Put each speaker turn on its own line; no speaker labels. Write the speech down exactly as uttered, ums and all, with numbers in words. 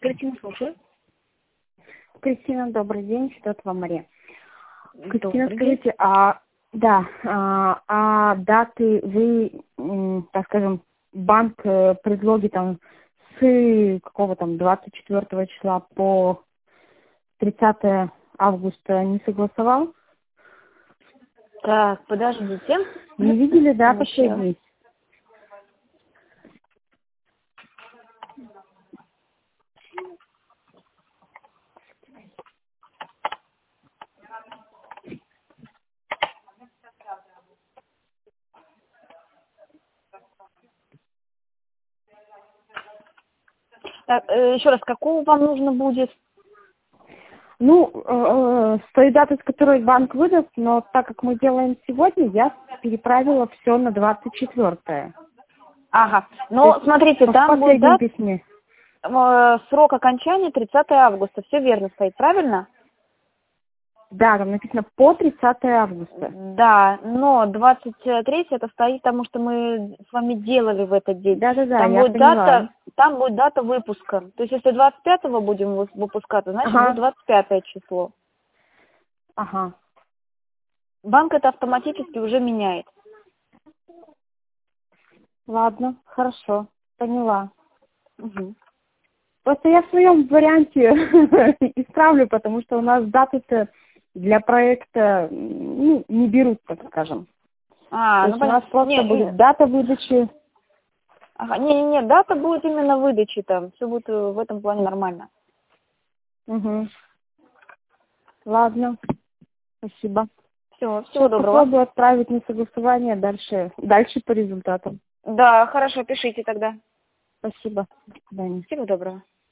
Кристина, слушаю.
Кристина, добрый день, Федотова Мария. Кристина,
Добрый
скажите,
день.
а да, а, а даты вы, м, так скажем, банк э, предлоги там с какого там двадцать четвёртого числа по тридцатое августа не согласовал?
Так, подождите.
Не видели, да,
Сейчас.
последний?
Так, э, еще раз, какого вам нужно будет?
Ну, э, с той даты, с которой банк выдаст, но так как мы делаем сегодня, я переправила все на двадцать четвёртое.
Ага.
То
Ну,
есть
смотрите,
в
там будет
последнем
дат,
письме.
э, срок окончания тридцатое августа. Все верно стоит, правильно?
Да, там написано по тридцатое августа.
Да, но двадцать третье это стоит, потому что мы с вами делали в этот день.
Да-да-да,
Там
я
будет
поняла.
дата, там будет дата выпуска. То есть если двадцать пятого будем вы- выпускаться, значит будет
Ага,
двадцать пятое число.
ага.
Банк это автоматически уже меняет.
Ладно, хорошо, поняла.
Мгм.
Просто я в своем варианте исправлю, потому что у нас даты-то для проекта ну, не берут, так скажем.
А,
То
ну
есть у нас
понятно.
просто
Не,
будет
не,
дата выдачи.
ага, не, не, не, дата будет именно выдачи там. Все будет э, в этом плане нормально.
Угу. Ладно, спасибо.
Все, всего
Сейчас
доброго.
попробую отправить на согласование, дальше, дальше по результатам.
Да, хорошо, пишите тогда.
Спасибо. До свидания.
Всего доброго.